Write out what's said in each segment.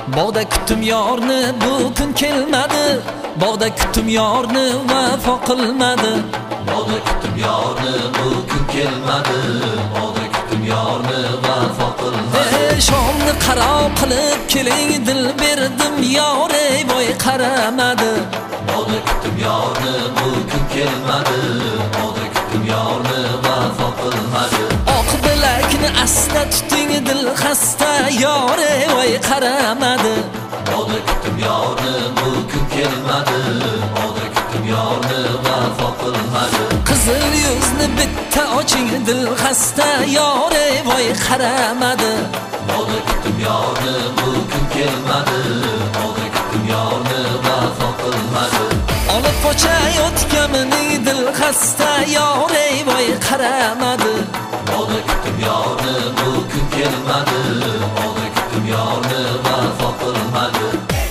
Bog'da kutdim yorni, bu kun kelmadi. Bog'da kutdim yorni, vafo qilmadi. Bog'da kutdim yorni, bu kun kelmadi. Bog'da kutdim yorni, vafo qilmadi. Shomni qaro qilib keling, dil berdim yor, ey voy qaramadi. Bog'da kutdim yorni, bu kun kelmadi. Bog'da kutdim yorni, vafo qilmadi. Oq bilakni asla tuting, dil xasta yor, ey voy qaramadi. Bog'da kutdim yorni, bu kun kelmadi. Bog'da kutdim yorni, vafo qilmadi. Qizil yuzni bitta oching, dil xasta yor, ey voy qaramadi. Bog'da kutdim yorni, bu kun kelmadi. Bog'da kutdim yorni, vafo qilmadi. Olib qochayotganim dil xasta yor, ey voy qaramadi. Bog'da kutdim yorni, bu kun kelmadi. Bog'da kutdim yorni, vafo qilmadi.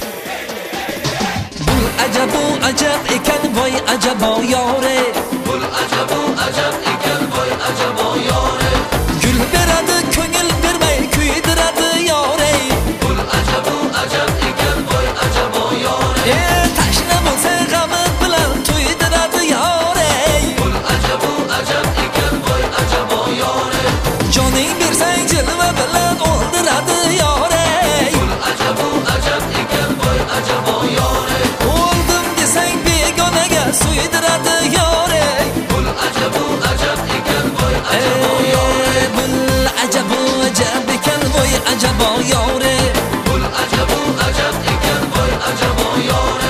Bul ajabu ajab ekan voy ajabo yore. Bul ajabu ajab ekan voy ajabo yore. Gul beradi ko'ngil bermay kuydiradi yore. Bul ajabu ajab ekan voy ajabo yore. Tashna bo'lsa g'ami bilan to'ydiradi yore. Bul ajabu ajab ekan voy ajabo yore. Joning bersang jilva bilan o'ldiradi yore. Bul ajabu ajab ekan voy ajabo yore. O'ldim desang begonaga suydiradi yore. Bul ajabu ajab ekan voy ajabo yore. Bul ajabu ajab ekan voy ajabo yore. Bul ajabu ajab ekan voy ajabo yore.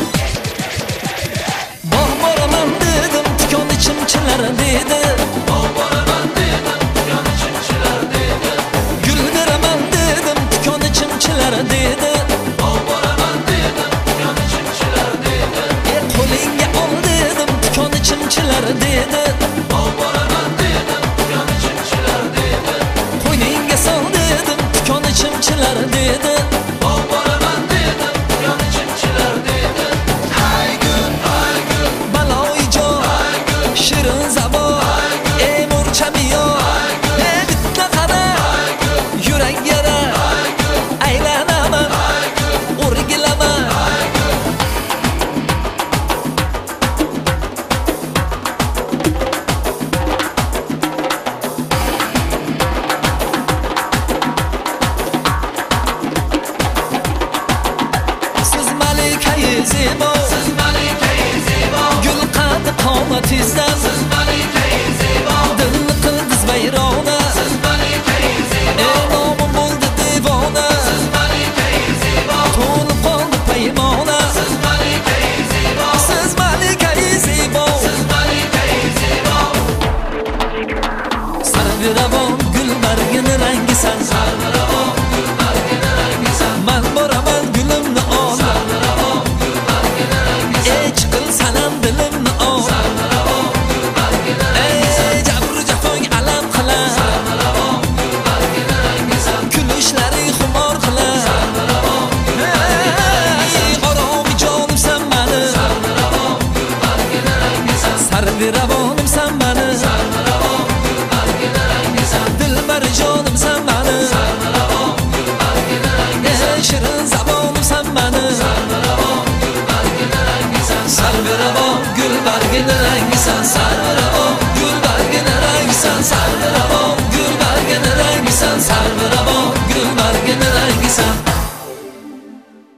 Bog' boraman dedim, tikon chimchilar dedi. Bog' boraman dedim, tikon chimchilar dedi. Gul beraman dedim, tikon chimchilar dedi. Bog' boraman dedim, tikon chimchilar dedi. Qo'lingga ol dedim, tikon chimchilar dedi. Bog' boraman dedim, tikon chimchilar dedi. Qo'yningga sol dedim, tikon chimchilar dedi. Bog' boraman dedim, tikon chimchilar dedi. Hay gul, Baloyi jon, shirin zabon, ey murchamiyo. Bitta qara, yurak yara. Aylanaman, o'rgilaman. Siz malikai zebo, siz malikai zebo. gul qad qomatingizdan. Siz malikai zebo. Dilni qildiz vayrona. Siz malikai zebo. Nomim bo'ldi devona. Siz malikai zebo. To'lib qoldi paymona. Siz malikai zebo. Siz malikai zebo. Siz malikai zebo. Sarviravon gul bargini rangisan. Sarviravon gul bargini rangisan. Man boraman gulimni ol. Sarviravon gul bargini rangisan. Chiqil sanam dilimni ol. Sarviravon gul bargini rangisan. Jabru jafoing alam qilar. Sarviravon gul bargini rangisan. Kulishlaring xumor qilar. Sarviravon gul bargini rangisan. Oromi jonimsan mani. Sarviravon gul bargini rangisan. Sarviravonimsan mani. Sarviravon gul bargini rangisan. Dilbar jonimsan mani. Sarviravon gul bargini rangisan. Shirin zabonimsan mani. Sarviravon gul bargini rangisan. Sarviravon gul bargini rangisan. Sarviravon gul bargini rangisan. Sarviravon gul bargini rangisan. Sarviravon gul bargini rangisan.